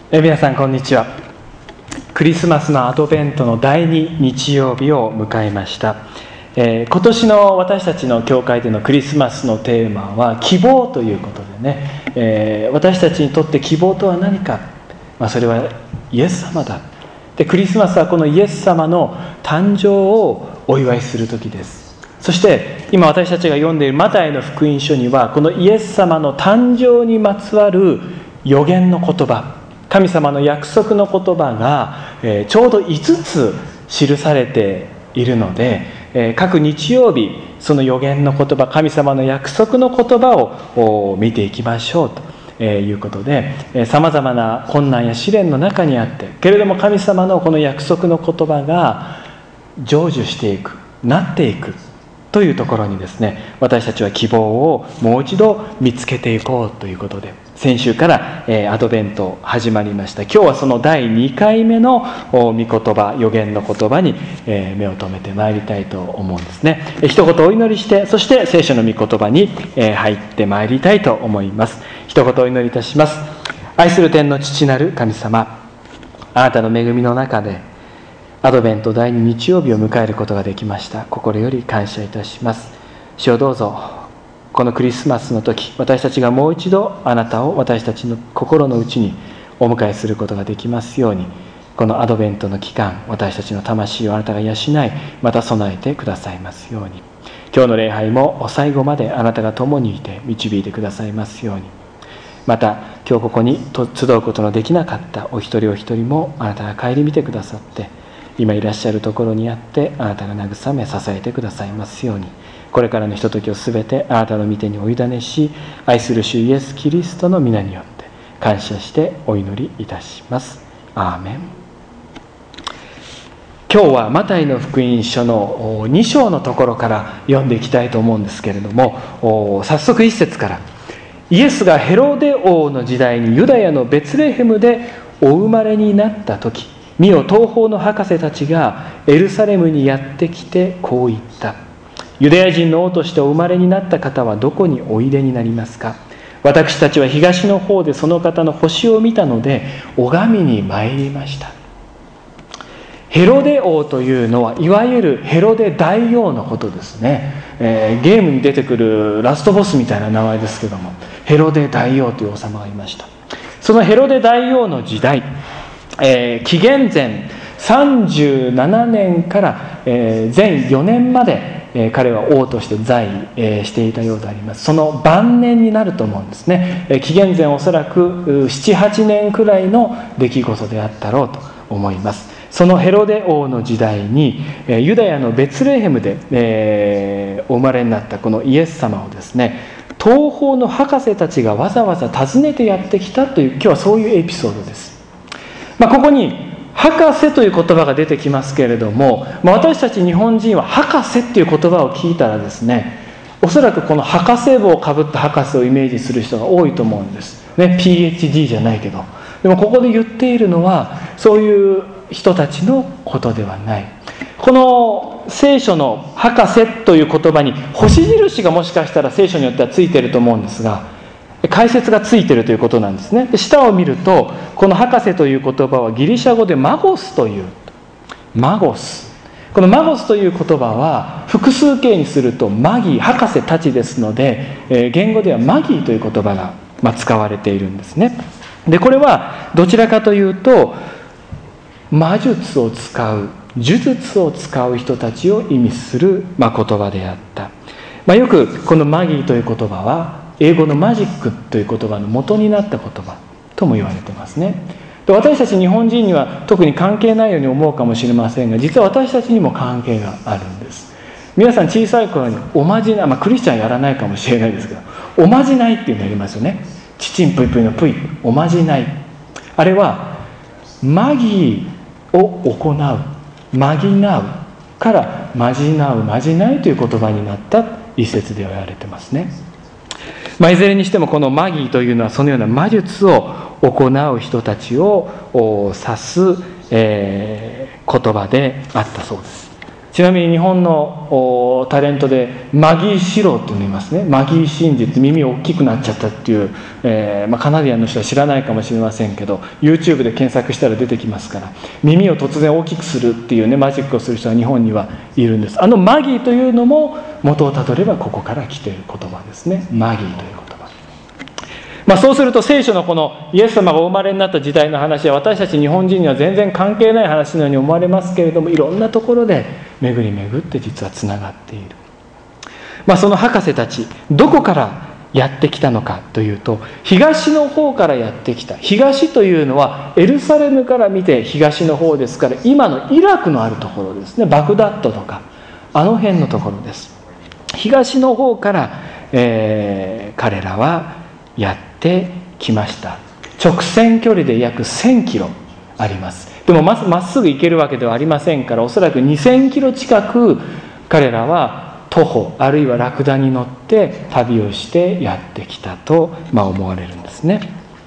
皆さんこんにちは。クリスマスのアドベントの第2日曜日を迎えました。今年の私たちの教会でのクリスマスのテーマは希望ということでね、私たちにとって希望とは何か、それはイエス様だ。でクリスマスはこのイエス様の誕生をお祝いする時です。そして今私たちが読んでいるマタイの福音書にはこのイエス様の誕生にまつわる預言の言葉、神様の約束の言葉がちょうど5つ記されているので、各日曜日その預言の言葉、神様の約束の言葉を見ていきましょうということで、さまざまな困難や試練の中にあってけれども神様のこの約束の言葉が成就していく、なっていくというところにですね、私たちは希望をもう一度見つけていこうということで、先週からアドベント始まりました。今日はその第2回目の御言葉、預言の言葉に目を留めてまいりたいと思うんですね。一言お祈りして、そして聖書の御言葉に入ってまいりたいと思います。一言お祈りいたします。愛する天の父なる神様、あなたの恵みの中でアドベント第2日曜日を迎えることができました。心より感謝いたします。主をどうぞこのクリスマスの時、私たちがもう一度あなたを私たちの心の内にお迎えすることができますように、このアドベントの期間、私たちの魂をあなたが養い、また備えてくださいますように。今日の礼拝も最後まであなたが共にいて導いてくださいますように。また今日ここに集うことのできなかったお一人お一人もあなたが顧みてくださって、今いらっしゃるところにあってあなたが慰め支えてくださいますように。これからのひとときをすべてあなたの御手にお委ねし、愛する主イエスキリストの皆によって感謝してお祈りいたします。アーメン。今日はマタイの福音書の2章のところから読んでいきたいと思うんですけれども、早速1節から、イエスがヘロデ王の時代にユダヤのベツレヘムでお生まれになった時、見よ東方の博士たちがエルサレムにやってきてこう言った。ユダヤ人の王としてお生まれになった方はどこにおいでになりますか。私たちは東の方でその方の星を見たので拝みに参りました。ヘロデ王というのはいわゆるヘロデ大王のことですね。ゲームに出てくるラストボスみたいな名前ですけども、ヘロデ大王という王様がいました。そのヘロデ大王の時代、紀元前37年から前4年まで彼は王として在位していたようであります。その晩年になると思うんですね。紀元前おそらく 7,8 年くらいの出来事であったろうと思います。そのヘロデ王の時代にユダヤのベツレヘムでお生まれになったこのイエス様をですね、東方の博士たちがわざわざ訪ねてやってきたという、今日はそういうエピソードです。ここに博士という言葉が出てきますけれども、私たち日本人は博士っていう言葉を聞いたらですね、おそらくこの博士帽をかぶった博士をイメージする人が多いと思うんですね。 PhD じゃないけど、でもここで言っているのはそういう人たちのことではない。この聖書の博士という言葉に星印がもしかしたら聖書によってはついていると思うんですが、解説がついているということなんですね。で下を見ると、この博士という言葉はギリシャ語でマゴスという、マゴス、このマゴスという言葉は複数形にするとマギー、博士たちですので、言語ではマギーという言葉が使われているんですね。でこれはどちらかというと魔術を使う、呪術を使う人たちを意味する言葉であった。よくこのマギーという言葉は英語のマジックという言葉の元になった言葉とも言われていますね。で私たち日本人には特に関係ないように思うかもしれませんが、実は私たちにも関係があるんです。皆さん小さい頃におまじない、クリスチャンやらないかもしれないですけど、おまじないっていうのやりますよね。ちちんぷいぷいのぷい、おまじない。あれはマギーを行う、まぎなうからまじなう、まじないという言葉になった一節で言われてますね。いずれにしてもこのマギーというのはそのような魔術を行う人たちを指す、言葉であったそうです。 ちなみに日本のタレントでマギー・シローっていうのいますね。マギー真司って耳大きくなっちゃったっていう、カナディアンの人は知らないかもしれませんけど YouTube で検索したら出てきますから、耳を突然大きくするっていうねマジックをする人は日本にはいるんです。マギーというのも元をたどればここから来ている言葉ですね。マギーという言葉。そうすると聖書のこのイエス様がお生まれになった時代の話は私たち日本人には全然関係ない話のように思われますけれども、いろんなところで巡り巡って実はつながっている。その博士たちどこからやってきたのかというと、東の方からやってきた。東というのはエルサレムから見て東の方ですから、今のイラクのあるところですね。バグダッドとかあの辺のところです。東の方から、彼らはやってきました。直線距離で約1000キロあります。でもまっすぐ行けるわけではありませんから、おそらく2000キロ近く彼らは徒歩あるいはラクダに乗って旅をしてやってきたと、思われるんですね。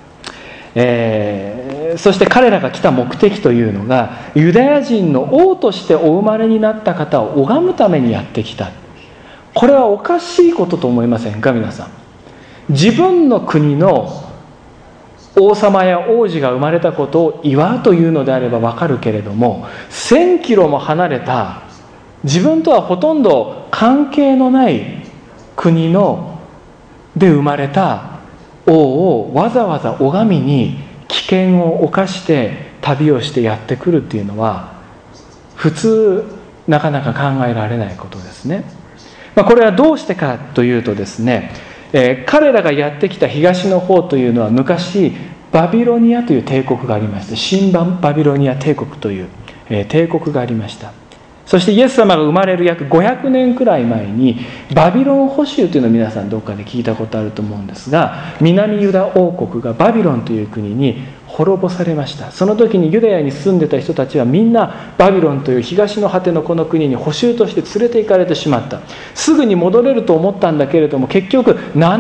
そして彼らが来た目的というのが、ユダヤ人の王としてお生まれになった方を拝むためにやってきた。これはおかしいことと思いませんか皆さん。自分の国の王様や王子が生まれたことを祝うというのであればわかるけれども、1000キロも離れた自分とはほとんど関係のない国で生まれた王をわざわざ拝みに危険を冒して旅をしてやってくるっていうのは普通なかなか考えられないことですね。これはどうしてかというとですね、彼らがやってきた東の方というのは昔バビロニアという帝国がありまして、新バビロニア帝国という、帝国がありました。そしてイエス様が生まれる約500年くらい前にバビロン捕囚というのを皆さんどっかで聞いたことあると思うんですが、南ユダ王国がバビロンという国に滅ぼされました。その時にユダヤに住んでた人たちはみんなバビロンという東の果てのこの国に捕囚として連れて行かれてしまった。すぐに戻れると思ったんだけれども、結局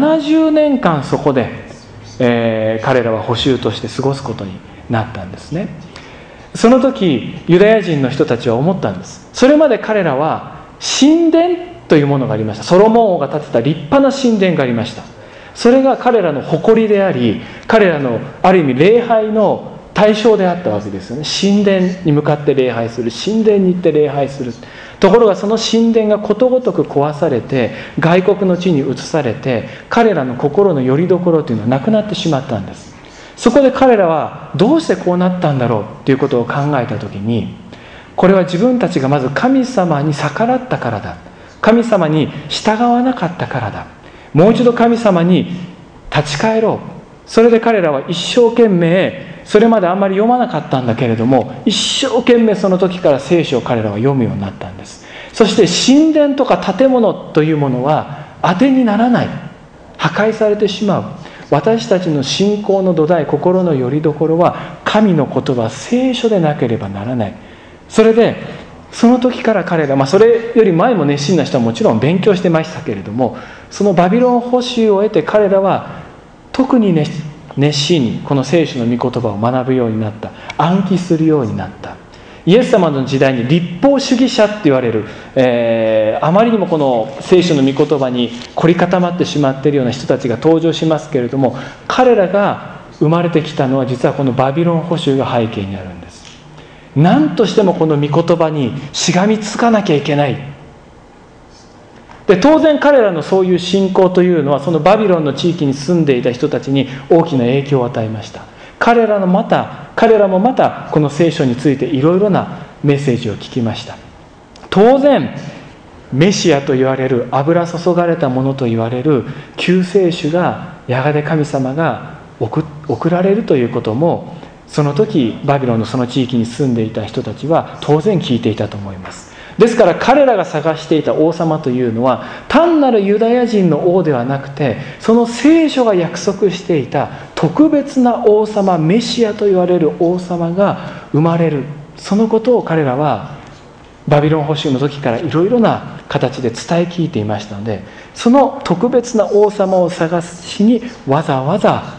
70年間そこで、彼らは捕囚として過ごすことになったんですね。その時ユダヤ人の人たちは思ったんです。それまで彼らは神殿というものがありました。ソロモン王が建てた立派な神殿がありました。それが彼らの誇りであり、彼らのある意味礼拝の対象であったわけですよね。神殿に向かって礼拝する、神殿に行って礼拝する。ところがその神殿がことごとく壊されて外国の地に移されて、彼らの心の拠り所というのはなくなってしまったんです。そこで彼らはどうしてこうなったんだろうということを考えたときに、これは自分たちがまず神様に逆らったからだ、神様に従わなかったからだ、もう一度神様に立ち返ろう。それで彼らは一生懸命、それまであんまり読まなかったんだけれども、一生懸命その時から聖書を彼らは読むようになったんです。そして神殿とか建物というものは当てにならない、破壊されてしまう。私たちの信仰の土台、心の拠り所は神の言葉、聖書でなければならない。それでその時から彼ら、それより前も熱心な人はもちろん勉強してましたけれども、そのバビロン捕囚を得て彼らは特に熱心にこの聖書の御言葉を学ぶようになった。暗記するようになった。イエス様の時代に律法主義者って言われる、あまりにもこの聖書の御言葉に凝り固まってしまっているような人たちが登場しますけれども、彼らが生まれてきたのは実はこのバビロン捕囚が背景にあるんです。何としてもこの御言葉にしがみつかなきゃいけない。で当然彼らのそういう信仰というのはそのバビロンの地域に住んでいた人たちに大きな影響を与えました。彼らもまたこの聖書についていろいろなメッセージを聞きました。当然メシアと言われる、油注がれたものと言われる救世主がやがて神様が送られるということも、その時バビロンのその地域に住んでいた人たちは当然聞いていたと思います。ですから彼らが探していた王様というのは単なるユダヤ人の王ではなくて、その聖書が約束していた特別な王様、メシアと言われる王様が生まれる、そのことを彼らはバビロン捕囚の時からいろいろな形で伝え聞いていましたので、その特別な王様を探しにわざわざ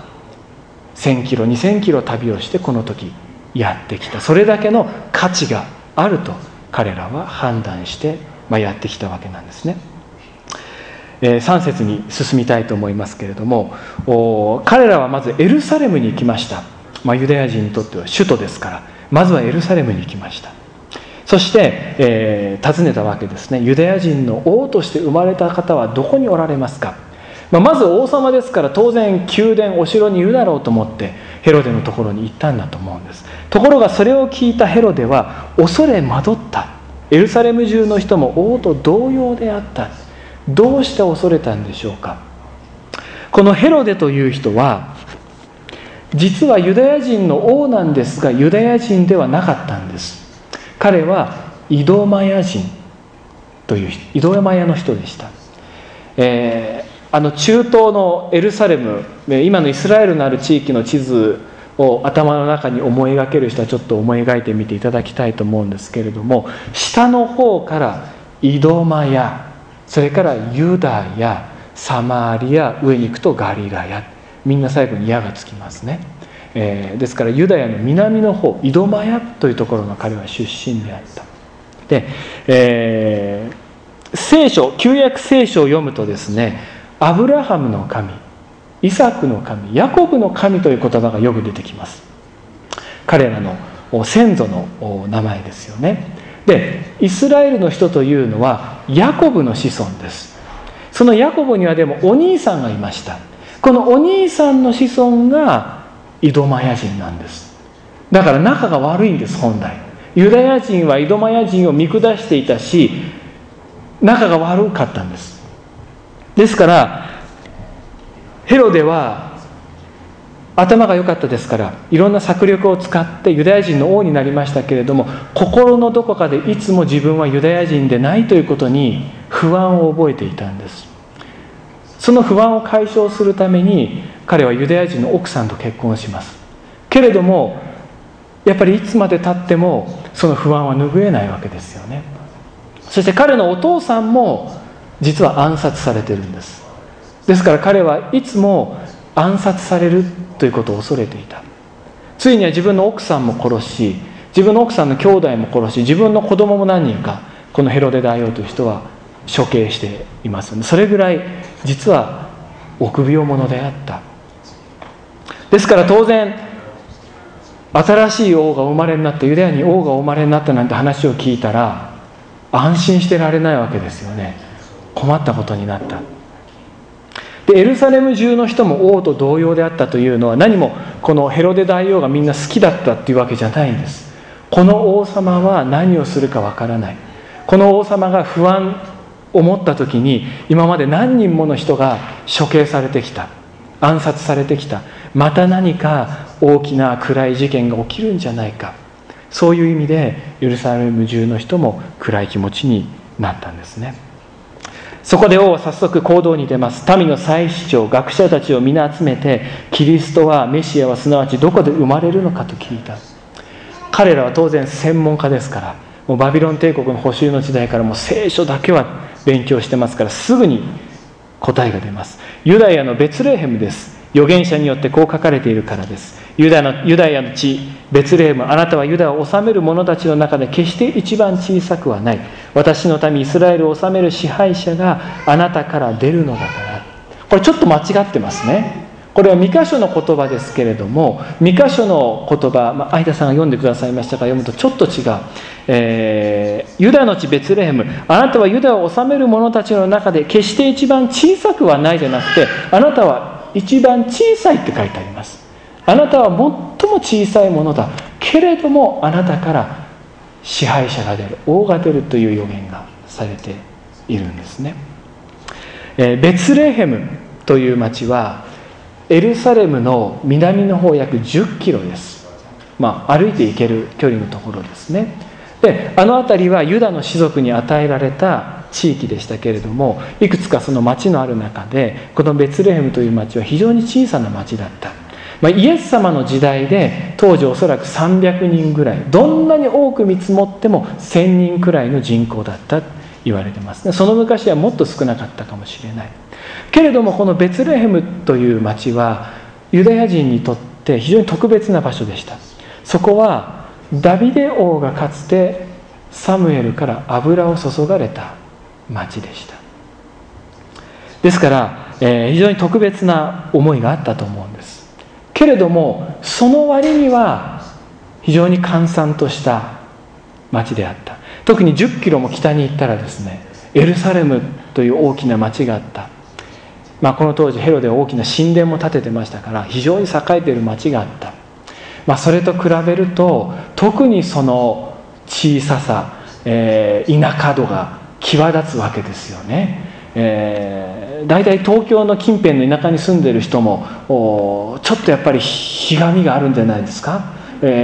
1000キロ2000キロ旅をしてこの時やってきた。それだけの価値があると彼らは判断して、やってきたわけなんですね。3節に進みたいと思いますけれども、彼らはまずエルサレムに行きました。ユダヤ人にとっては首都ですから、まずはエルサレムに行きました。そして、尋ねたわけですね。ユダヤ人の王として生まれた方はどこにおられますか。まず王様ですから、当然宮殿お城にいるだろうと思ってヘロデのところに行ったんだと思うんです。ところがそれを聞いたヘロデは恐れ惑った。エルサレム中の人も王と同様であった。どうして恐れたんでしょうか。このヘロデという人は実はユダヤ人の王なんですが、ユダヤ人ではなかったんです。彼はイドマヤ人というイドマヤの人でした。中東のエルサレム、今のイスラエルのある地域の地図を頭の中に思い描ける人はちょっと思い描いてみていただきたいと思うんですけれども、下の方からイドマヤ、それからユダヤ、サマリア、上に行くとガリラヤ、みんな最後に「ヤ」がつきますね。ですからユダヤの南の方、イドマヤというところの彼は出身であった。で、聖書、旧約聖書を読むとですね、アブラハムの神、イサクの神、ヤコブの神という言葉がよく出てきます。彼らの先祖の名前ですよね。で、イスラエルの人というのはヤコブの子孫です。そのヤコブにはでもお兄さんがいました。このお兄さんの子孫がイドマヤ人なんです。だから仲が悪いんです。本来ユダヤ人はイドマヤ人を見下していたし、仲が悪かったんです。ですからヘロデは頭が良かったですから、いろんな策略を使ってユダヤ人の王になりましたけれども、心のどこかでいつも自分はユダヤ人でないということに不安を覚えていたんです。その不安を解消するために彼はユダヤ人の奥さんと結婚します。けれどもやっぱりいつまで経ってもその不安は拭えないわけですよね。そして彼のお父さんも実は暗殺されているんです。ですから彼はいつも暗殺されるということを恐れていた。ついには自分の奥さんも殺し、自分の奥さんの兄弟も殺し、自分の子供も何人かこのヘロデ大王という人は処刑しています。それぐらい実は臆病者であった。ですから当然新しい王がお生まれになった、ユダヤに王がお生まれになったなんて話を聞いたら安心してられないわけですよね。困ったことになった。でエルサレム中の人も王と同様であったというのは、何もこのヘロデ大王がみんな好きだったっていうわけじゃないんです。この王様は何をするかわからない。この王様が不安を持った時に、今まで何人もの人が処刑されてきた、暗殺されてきた、また何か大きな暗い事件が起きるんじゃないか、そういう意味でエルサレム中の人も暗い気持ちになったんですね。そこで王は早速行動に出ます。民の祭司長、学者たちを皆集めて、キリストは、メシアはすなわちどこで生まれるのかと聞いた。彼らは当然専門家ですから、もうバビロン帝国の捕囚の時代からもう聖書だけは勉強してますから、すぐに答えが出ます。ユダヤのベツレヘムです。預言者によってこう書かれているからです。ユダヤの地ベツレヘム、あなたはユダを治める者たちの中で決して一番小さくはない。私の民イスラエルを治める支配者があなたから出るのだから。これちょっと間違ってますね。これは2箇所の言葉ですけれども、2箇所の言葉、相田さんが読んでくださいましたが、読むとちょっと違う。ユダの地ベツレヘム、あなたはユダを治める者たちの中で決して一番小さくはないじゃなくて、あなたは一番小さいって書いてあります。あなたは最も小さいものだけれども、あなたから支配者が出る、王が出るという予言がされているんですね。ベツレヘムという町はエルサレムの南の方約10キロです。歩いて行ける距離のところですね。で、あの辺りはユダの氏族に与えられた地域でしたけれども、いくつかその町のある中で、このベツレヘムという町は非常に小さな町だった。イエス様の時代で当時おそらく300人ぐらい、どんなに多く見積もっても1000人くらいの人口だったと言われてますね。その昔はもっと少なかったかもしれないけれども、このベツレヘムという町はユダヤ人にとって非常に特別な場所でした。そこはダビデ王がかつてサムエルから油を注がれた町でした。ですから、非常に特別な思いがあったと思うんです。けれどもその割には非常に閑散とした町であった。特に10キロも北に行ったらですね、エルサレムという大きな町があった。この当時ヘロデは大きな神殿も建ててましたから非常に栄えている町があった。それと比べると特にその小ささ、田舎度が際立つわけですよね。大体東京の近辺の田舎に住んでいる人もちょっとやっぱりひがみがあるんじゃないですか。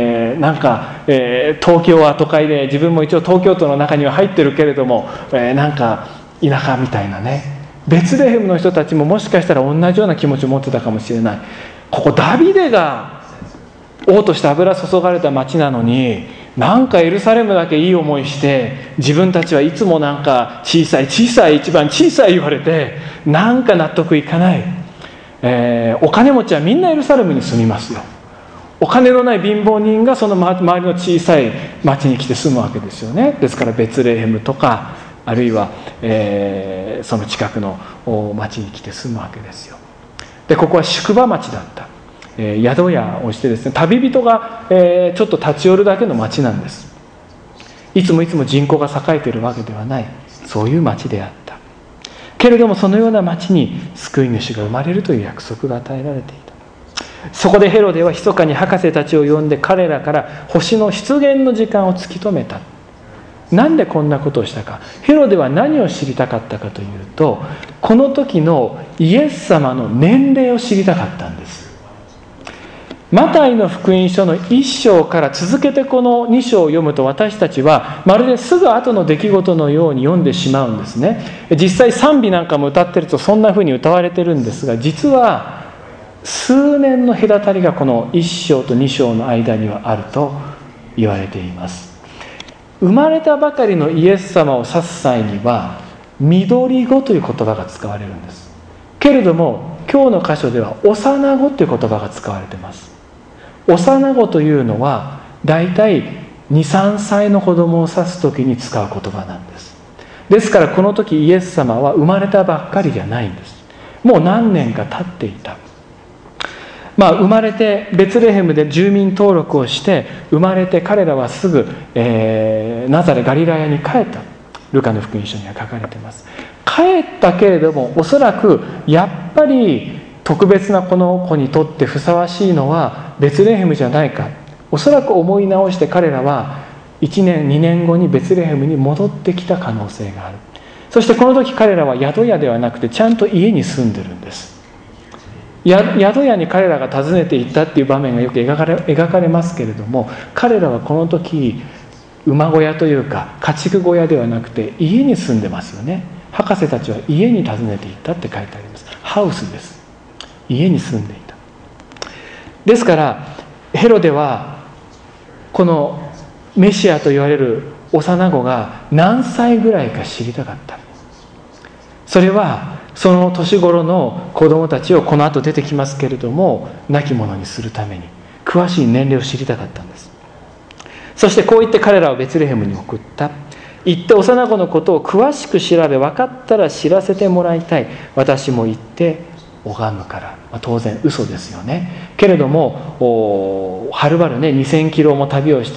東京は都会で、自分も一応東京都の中には入ってるけれども、田舎みたいなね。ベツレヘムの人たちももしかしたら同じような気持ちを持ってたかもしれない。ここダビデが王として油注がれた町なのに、エルサレムだけいい思いして、自分たちはいつも小さい一番小さい言われて納得いかない。お金持ちはみんなエルサレムに住みますよ。お金のない貧乏人がその周りの小さい町に来て住むわけですよね。ですからベツレヘムとか、あるいは、その近くの町に来て住むわけですよ。でここは宿場町だった。宿屋をしてですね、旅人が、ちょっと立ち寄るだけの町なんです。いつも人口が栄えているわけではない、そういう町であった。けれどもそのような町に救い主が生まれるという約束が与えられていた。そこでヘロデは密かに博士たちを呼んで彼らから星の出現の時間を突き止めた。なんでこんなことをしたか。ヘロデは何を知りたかったかというと、この時のイエス様の年齢を知りたかったんです。マタイの福音書の1章から続けてこの2章を読むと、私たちはまるですぐ後の出来事のように読んでしまうんですね。実際賛美なんかも歌ってるとそんな風に歌われてるんですが、実は数年の隔たりがこの1章と2章の間にはあると言われています。生まれたばかりのイエス様を指す際には緑子という言葉が使われるんです。けれども今日の箇所では幼子という言葉が使われています。幼子というのはだいたい 2,3 歳の子供を指す時に使う言葉なんです。ですからこの時イエス様は生まれたばっかりじゃないんです。もう何年か経っていた。生まれてベツレヘムで住民登録をして生まれて、彼らはすぐ、ナザレガリラヤに帰った。ルカの福音書には書かれています。帰ったけれどもおそらくやっぱり特別なこの子にとってふさわしいのはベツレヘムじゃないか。おそらく思い直して彼らは1年2年後にベツレヘムに戻ってきた可能性がある。そしてこの時彼らは宿屋ではなくてちゃんと家に住んでるんです。宿屋に彼らが訪ねていったっていう場面がよく描かれますけれども、彼らはこの時馬小屋というか家畜小屋ではなくて家に住んでますよね。博士たちは家に訪ねていったって書いてあります。ハウスです。家に住んでいた。ですからヘロデはこのメシアと言われる幼子が何歳ぐらいか知りたかった。それはその年頃の子供たちをこの後出てきますけれども亡き者にするために詳しい年齢を知りたかったんです。そしてこう言って彼らをベツレヘムに送った。行って幼子のことを詳しく調べ、分かったら知らせてもらいたい。私も行って拝むから。当然嘘ですよね。けれどもはるばるね2000キロも旅をして、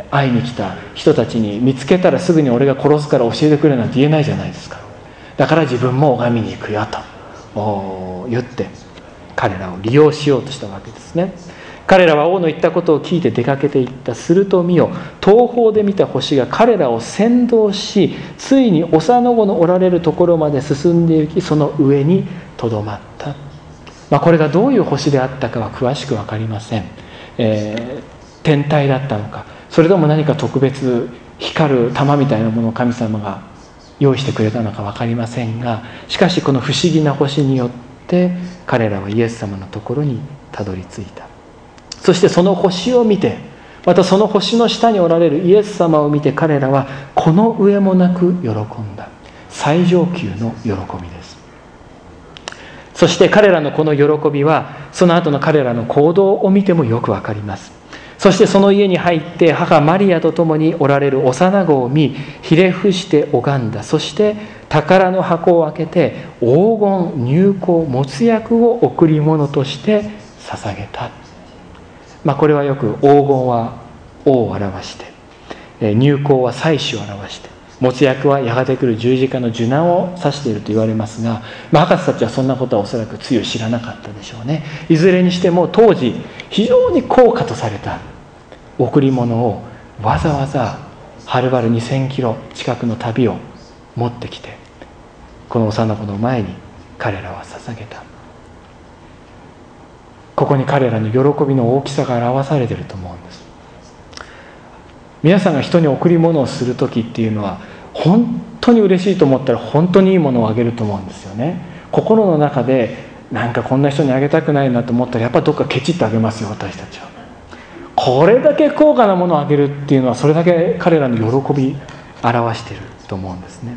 会いに来た人たちに見つけたらすぐに俺が殺すから教えてくれなんて言えないじゃないですか。だから自分も拝みに行くよと言って彼らを利用しようとしたわけですね。彼らは王の言ったことを聞いて出かけていった。すると見よ、東方で見た星が彼らを先導し、ついに幼子のおられるところまで進んで行き、その上にとどまった。これがどういう星であったかは詳しく分かりません。天体だったのか、それとも何か特別光る玉みたいなものを神様が用意してくれたのか分かりませんが、しかしこの不思議な星によって彼らはイエス様のところにたどり着いた。そしてその星を見て、またその星の下におられるイエス様を見て、彼らはこの上もなく喜んだ。最上級の喜びです。そして彼らのこの喜びはその後の彼らの行動を見てもよくわかります。 そしてその家に入って母マリアと共におられる幼子を見、ひれ伏して拝んだ。そして宝の箱を開けて黄金、乳香、没薬を贈り物として捧げた。これはよく黄金は王を表して、乳香は祭司を表して、没薬はやがて来る十字架の受難を指していると言われますが、博士たちはそんなことはおそらくつゆ知らなかったでしょうね。いずれにしても当時非常に高価とされた贈り物をわざわざはるばる2000キロ近くの旅を持ってきて、この幼子の前に彼らは捧げた。ここに彼らの喜びの大きさが表されていると思うんです。皆さんが人に贈り物をする時っていうのは、本当に嬉しいと思ったら本当にいいものをあげると思うんですよね。心の中でなんかこんな人にあげたくないなと思ったら、やっぱどっかケチってあげますよ、私たちは。これだけ高価なものをあげるっていうのは、それだけ彼らの喜び表していると思うんですね。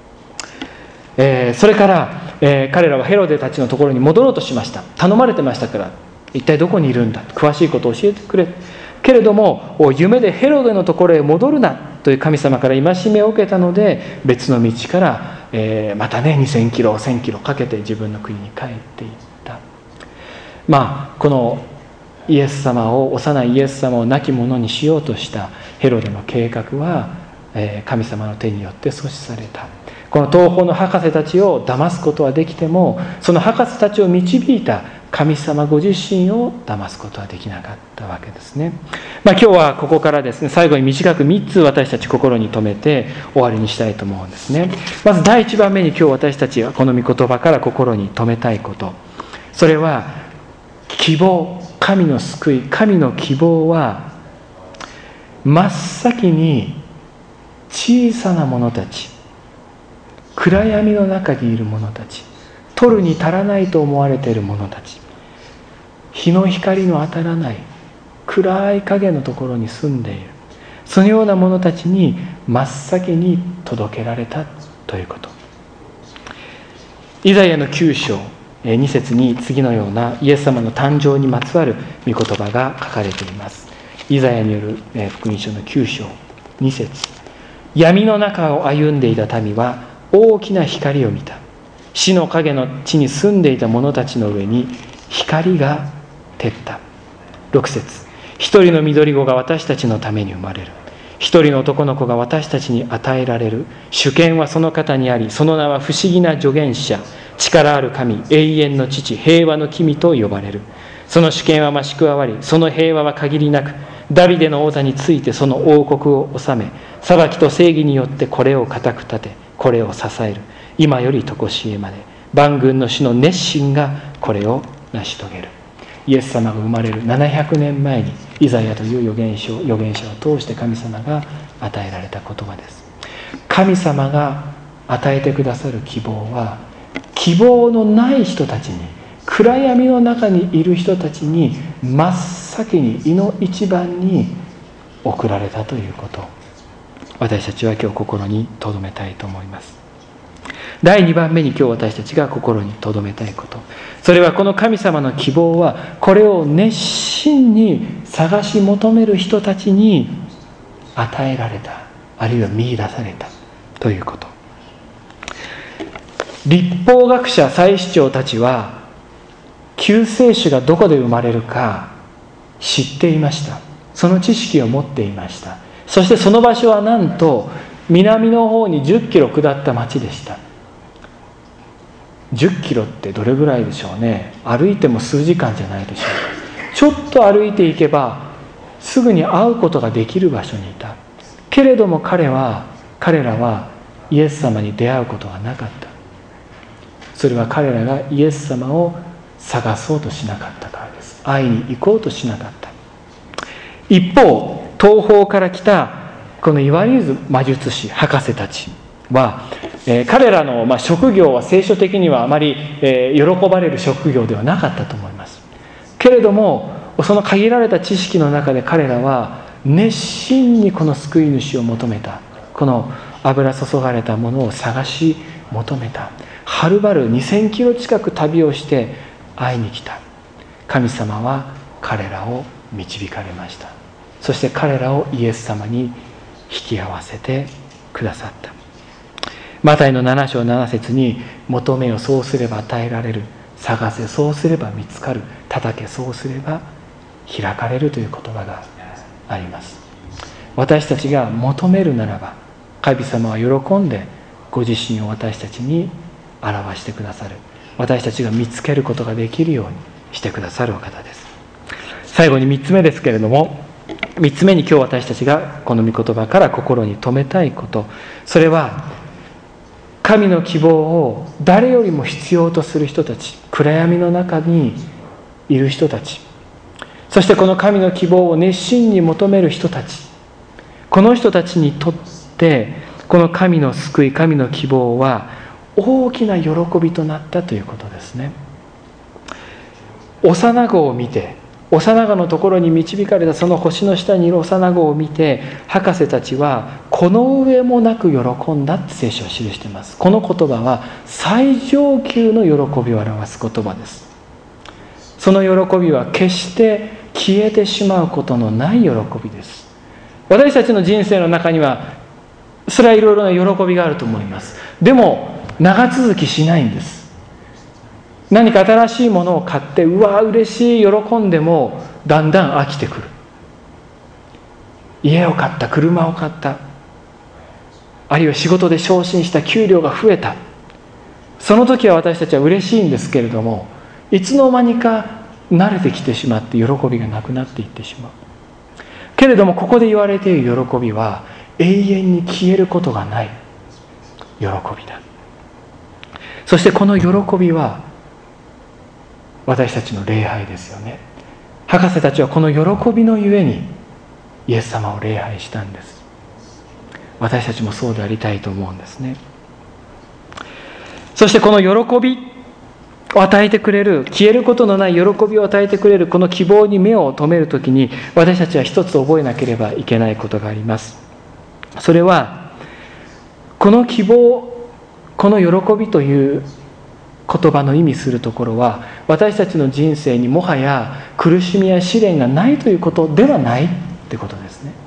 それから、彼らはヘロデたちのところに戻ろうとしました。頼まれてましたから、一体どこにいるんだ、詳しいことを教えてくれ。けれども夢でヘロデのところへ戻るなという神様から戒めを受けたので、別の道から、またね2000キロ1000キロかけて自分の国に帰っていった。このイエス様を、幼いイエス様を亡き者にしようとしたヘロデの計画は、神様の手によって阻止された。この東方の博士たちを騙すことはできても、その博士たちを導いた神様ご自身を騙すことはできなかったわけですね。今日はここからですね、最後に短く3つ私たち心に留めて終わりにしたいと思うんですね。まず第1番目に、今日私たちがこの御言葉から心に留めたいこと、それは希望、神の救い、神の希望は真っ先に小さな者たち、暗闇の中にいる者たち、取るに足らないと思われている者たち、日の光の当たらない暗い影のところに住んでいる、そのような者たちに真っ先に届けられたということ。イザヤの9章2節に次のようなイエス様の誕生にまつわる御言葉が書かれています。イザヤによる福音書の9章2節、闇の中を歩んでいた民は大きな光を見た。死の影の地に住んでいた者たちの上に光が照った。6節、一人の緑子が私たちのために生まれる。一人の男の子が私たちに与えられる。主権はその方にあり、その名は不思議な助言者、力ある神、永遠の父、平和の君と呼ばれる。その主権は増し加わり、その平和は限りなく、ダビデの王座についてその王国を治め、裁きと正義によってこれを固く立て、これを支える。今より常しえまで、万軍の主の熱心がこれを成し遂げる。イエス様が生まれる700年前に、イザヤという預言者を通して神様が与えられた言葉です。神様が与えてくださる希望は、希望のない人たちに、暗闇の中にいる人たちに真っ先に、いの一番に送られたということ、私たちは今日心に留めたいと思います。第2番目に今日私たちが心に留めたいこと、それはこの神様の希望は、これを熱心に探し求める人たちに与えられた、あるいは見出されたということ。律法学者祭司長たちは救世主がどこで生まれるか知っていました。その知識を持っていました。そしてその場所はなんと南の方に10キロ下った町でした。10キロってどれぐらいでしょうね。歩いても数時間じゃないでしょうか。ちょっと歩いていけばすぐに会うことができる場所にいた。けれども彼らはイエス様に出会うことがなかった。それは彼らがイエス様を探そうとしなかったからです。会いに行こうとしなかった。一方、東方から来たこのいわゆる魔術師、博士たちは、彼らの職業は聖書的にはあまり喜ばれる職業ではなかったと思います。けれどもその限られた知識の中で彼らは熱心にこの救い主を求めた。この油注がれたものを探し求めた。はるばる2000キロ近く旅をして会いに来た。神様は彼らを導かれました。 そして彼らをイエス様に引き合わせてくださった。マタイの7章7節に、求めよそうすれば与えられる、探せそうすれば見つかる、叩けそうすれば開かれるという言葉があります。私たちが求めるならば、神様は喜んでご自身を私たちに表してくださる。私たちが見つけることができるようにしてくださるお方です。最後に3つ目ですけれども、3つ目に今日私たちがこの御言葉から心に留めたいこと、それは神の希望を誰よりも必要とする人たち、暗闇の中にいる人たち、そしてこの神の希望を熱心に求める人たち、この人たちにとってこの神の救い、神の希望は大きな喜びとなったということですね。幼子を見て、幼子のところに導かれたその星の下にいる幼子を見て、博士たちはこの上もなく喜んだって聖書は記しています。この言葉は最上級の喜びを表す言葉です。その喜びは決して消えてしまうことのない喜びです。私たちの人生の中にはそれはいろいろな喜びがあると思います。でも長続きしないんです。何か新しいものを買って、うわ嬉しい喜んでもだんだん飽きてくる。家を買った、車を買った、あるいは仕事で昇進した、給料が増えた、その時は私たちは嬉しいんですけれども、いつの間にか慣れてきてしまって喜びがなくなっていってしまう。けれどもここで言われている喜びは永遠に消えることがない喜びだ。そしてこの喜びは私たちの礼拝ですよね。博士たちはこの喜びのゆえにイエス様を礼拝したんです。私たちもそうでありたいと思うんですね。そしてこの喜びを与えてくれる、消えることのない喜びを与えてくれるこの希望に目を留めるときに、私たちは一つ覚えなければいけないことがあります。それはこの希望、この喜びという言葉の意味するところは、私たちの人生にもはや苦しみや試練がないということではないということですね。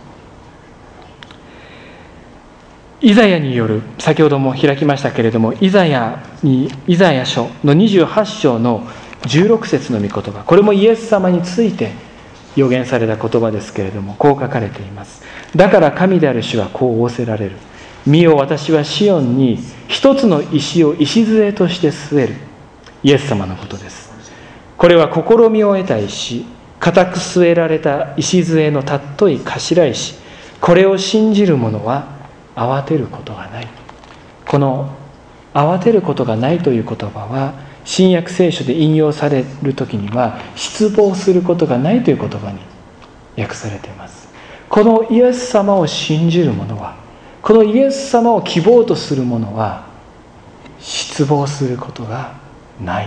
イザヤによる、先ほども開きましたけれども、イザヤ書の28章の16節の御言葉、これもイエス様について予言された言葉ですけれども、こう書かれています。だから神である主はこう仰せられる。見よ、私はシオンに一つの石を礎として据える。イエス様のことです。これは試みを得た石、固く据えられた礎の尊い頭石。これを信じる者は慌てることがない。この慌てることがないという言葉は、新約聖書で引用されるときには失望することがないという言葉に訳されています。このイエス様を信じる者は、このイエス様を希望とする者は失望することがない。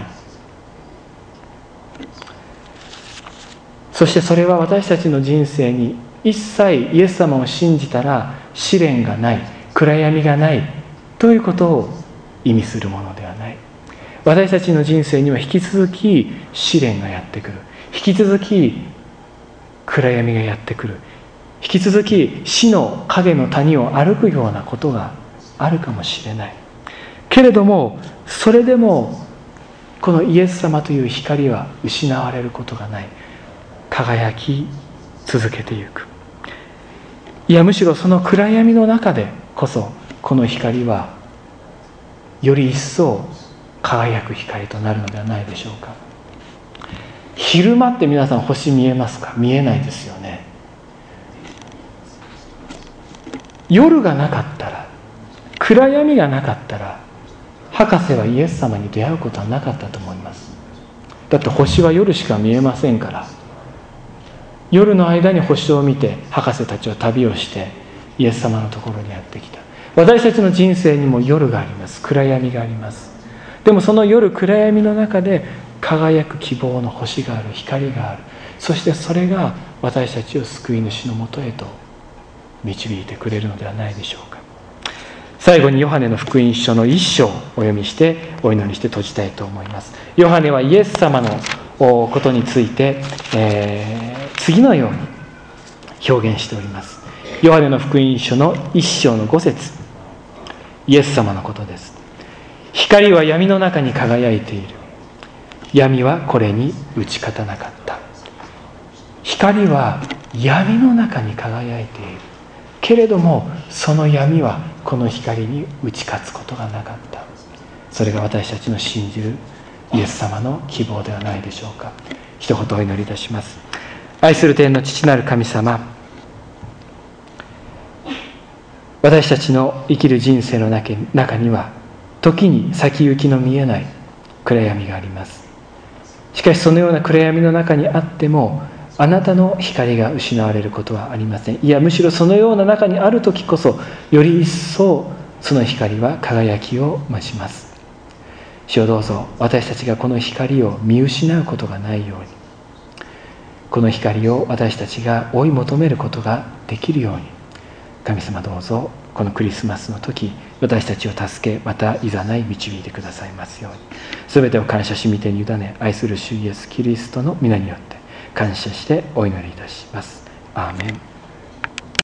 そしてそれは私たちの人生に一切イエス様を信じたら試練がない、暗闇がないということを意味するものではない。私たちの人生には引き続き試練がやってくる、引き続き暗闇がやってくる、引き続き死の影の谷を歩くようなことがあるかもしれない。けれどもそれでもこのイエス様という光は失われることがない。輝き続けていく。いやむしろその暗闇の中でこそこの光はより一層輝く光となるのではないでしょうか。昼間って皆さん星見えますか？見えないですよね。夜がなかったら、暗闇がなかったら、博士はイエス様に出会うことはなかったと思います。だって星は夜しか見えませんから。夜の間に星を見て博士たちは旅をしてイエス様のところにやってきた。私たちの人生にも夜があります。暗闇があります。でもその夜、暗闇の中で輝く希望の星がある、光がある。そしてそれが私たちを救い主のもとへと導いてくれるのではないでしょうか。最後にヨハネの福音書の1章をお読みしてお祈りして閉じたいと思います。ヨハネはイエス様のことについて、次のように表現しております。ヨハネの福音書の1章の5節、イエス様のことです。光は闇の中に輝いている。闇はこれに打ち勝たなかった。光は闇の中に輝いているけれども、その闇はこの光に打ち勝つことがなかった。それが私たちの信じるイエス様の希望ではないでしょうか。一言お祈りいたします。愛する天の父なる神様、私たちの生きる人生の中には時に先行きの見えない暗闇があります。しかしそのような暗闇の中にあっても、あなたの光が失われることはありません。いや、むしろそのような中にある時こそ、より一層その光は輝きを増します。主よ、どうぞ私たちがこの光を見失うことがないように、この光を私たちが追い求めることができるように、神様どうぞこのクリスマスの時、私たちを助け、またいざない導いてくださいますように。すべてを感謝し御手に委ね、愛する主イエスキリストの皆によって感謝してお祈りいたします。アーメン。